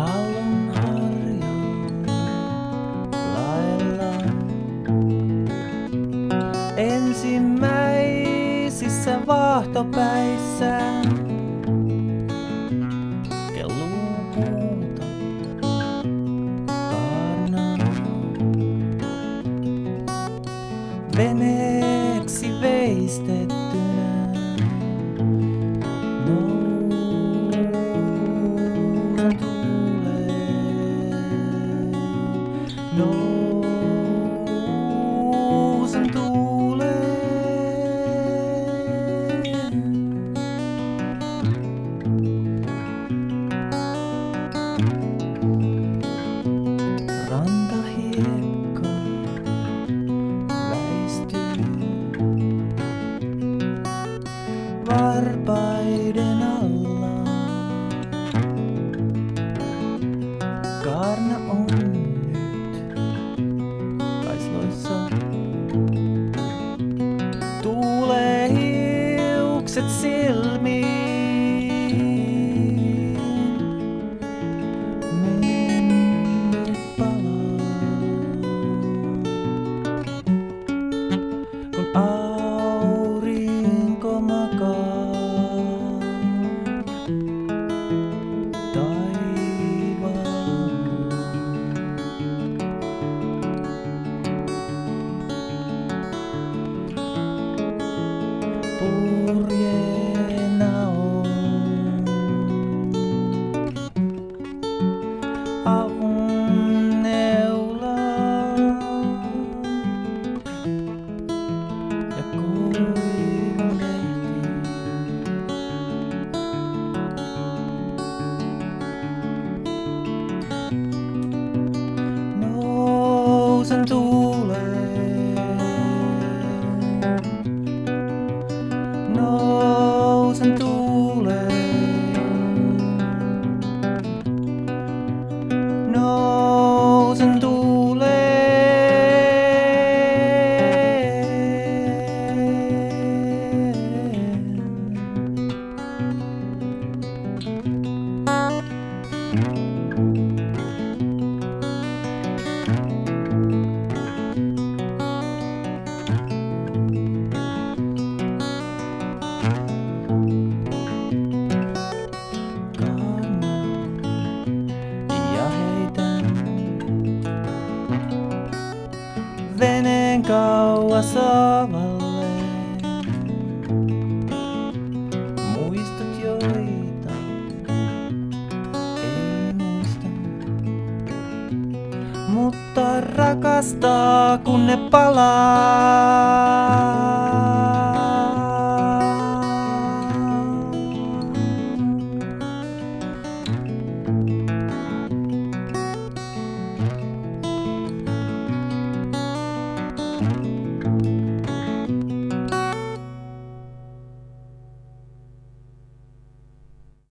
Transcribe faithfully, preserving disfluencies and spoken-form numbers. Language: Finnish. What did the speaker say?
Aallon harjalla laellaan ensimmäisissä vaahtopäissä. Kelluu puuta kaarnaa veneeksi veistettynä. Nousun tuulee, nousun tuulee. Rantahiekka väistyy varpaiden alla. Kaarna on nyt kaisloissa. Tuulee hiukset silmiin. Mennyt palaa, kun aurinko makaa taivaalla. Purjeena on avun neula ja koivulehti. Nousen tuuleen, nousen tuuleen, nousen tuuleen. Ja heitän veneen kauas aavalle. Muistot, joita ei muista, mutta rakastaa kun ne palaa.